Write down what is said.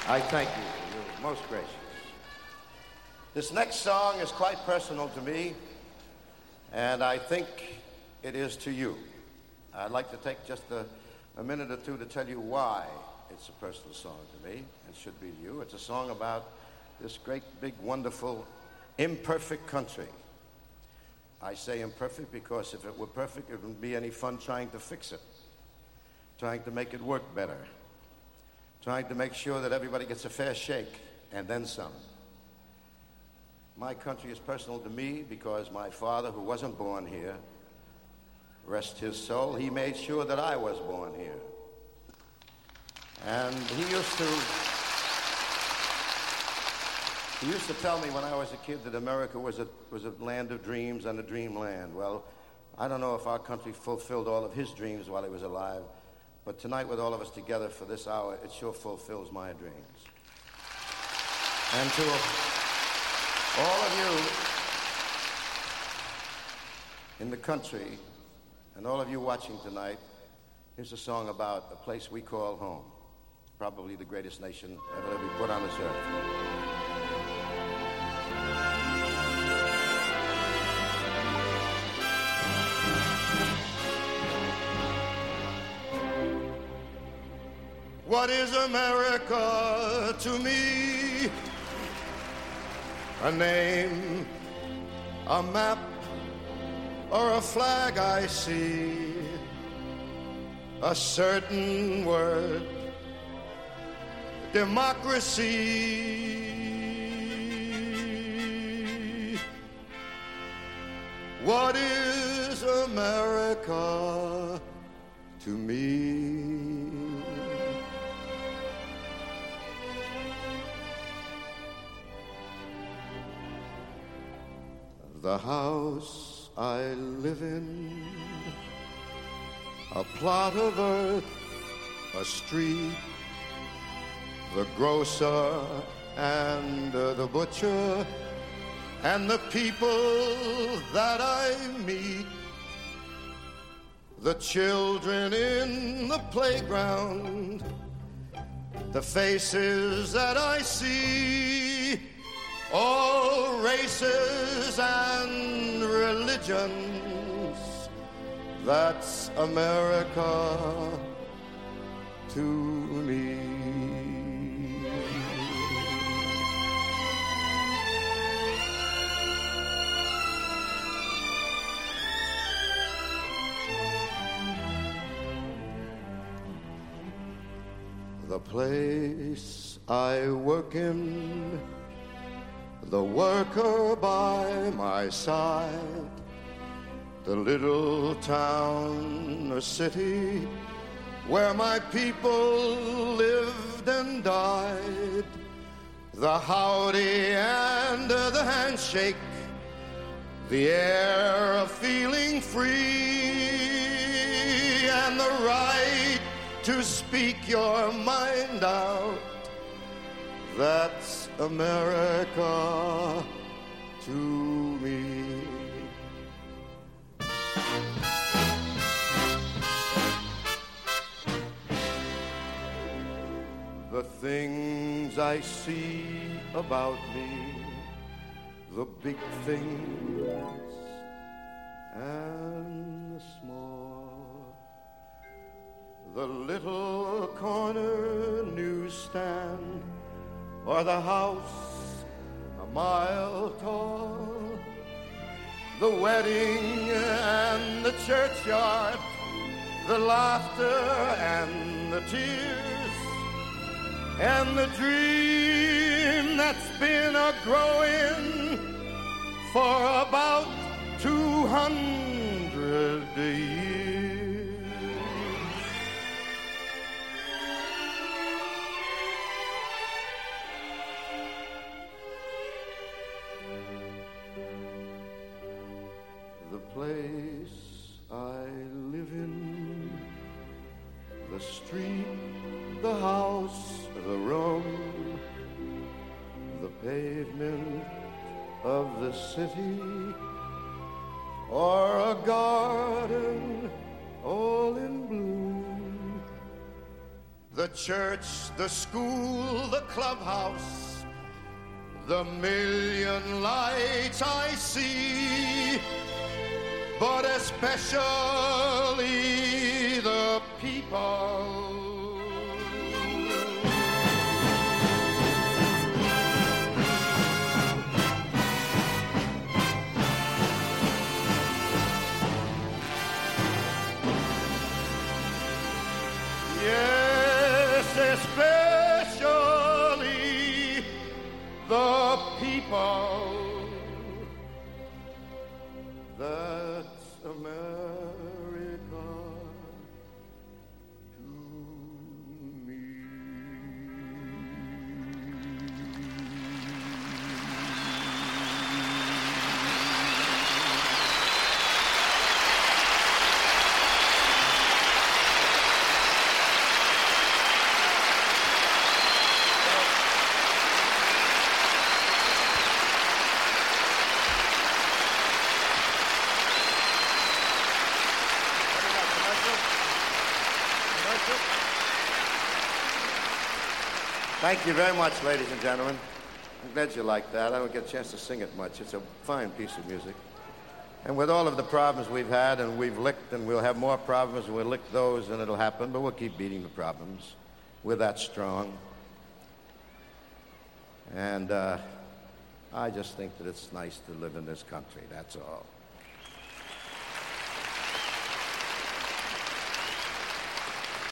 I thank you. You're most gracious. This next song is quite personal to me, and I think it is to you. I'd like to take just a minute or two to tell you why it's a personal song to me, and should be to you. It's a song about this great, big, wonderful, imperfect country. I say imperfect because if it were perfect, it wouldn't be any fun trying to fix it, trying to make it work better, trying to make sure that everybody gets a fair shake, and then some. My country is personal to me because my father, who wasn't born here, rest his soul, he made sure that I was born here. And he used to tell me when I was a kid that America was a land of dreams and a dreamland. Well, I don't know if our country fulfilled all of his dreams while he was alive, but tonight with all of us together for this hour, it sure fulfills my dreams. And to all of you in the country and all of you watching tonight, here's a song about a place we call home, probably the greatest nation ever to be put on this earth. What is America to me? A name, a map, or a flag I see, a certain word, democracy. What is America to me? The house I live in, a plot of earth, a street, the grocer and the butcher, and the people that I meet, the children in the playground, the faces that I see, all races and religions. That's America to me. The place I work in, the worker by my side, the little town or city where my people lived and died, the howdy and the handshake, the air of feeling free, and the right to speak your mind out. That's America to me. The things I see about me, the big things and the small, the little corner newsstand, or the house a mile tall, the wedding and the churchyard, the laughter and the tears, and the dream that's been a-growing for about 200 years. The place I live in, the street, the house, the room, the pavement of the city, or a garden all in bloom, The church, the school, the clubhouse, the million lights I see, but especially the people. Yes, especially the people. That's America to me. Thank you very much, ladies and gentlemen. I'm glad you like that. I don't get a chance to sing it much. It's a fine piece of music. And with all of the problems we've had, and we've licked, and we'll have more problems, and we'll lick those, and it'll happen, but we'll keep beating the problems. We're that strong. And I just think that it's nice to live in this country, that's all.